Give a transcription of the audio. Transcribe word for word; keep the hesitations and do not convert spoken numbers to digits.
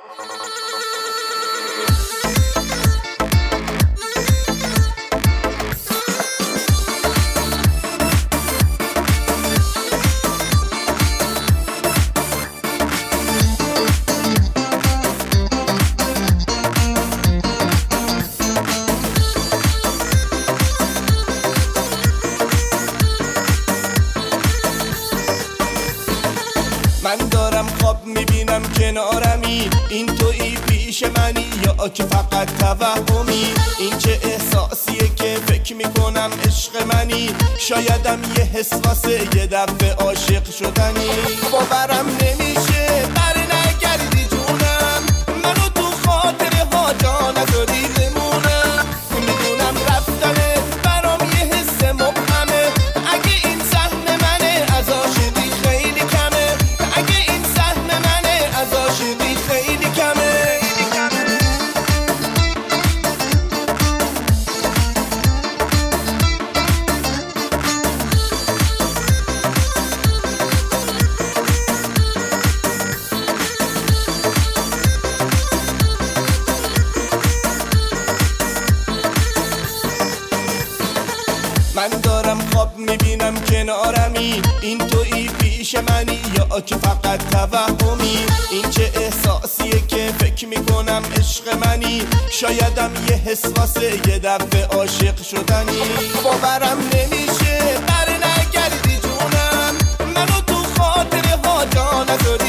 من دارم خواب میبینم کنارمی، این تویی پیش منی یا که فقط توهمی؟ این چه احساسیه که فکر میکنم عشق منی؟ شایدم یه حس واسه یه دفعه عاشق شدنی. باورم نمیشه بر نگردی جونم، منو تو خاطره ها جا نداری بمونم. میدونم رفتنت برام یه حس مبهمه، اگه این سهم منه از عاشقی خیلی کمه، اگه این سهم منه از عاشقی خیلی کمه. من دارم خواب میبینم کنارمی، این تویی پیش منی یا که فقط توهمی؟ این چه احساسیه که فکر میکنم عشق منی؟ شایدم یه حس واسه یه دفعه عاشق شدنی. باورم نمیشه بر نگردی جونم، منو تو خاطره ها جا نداری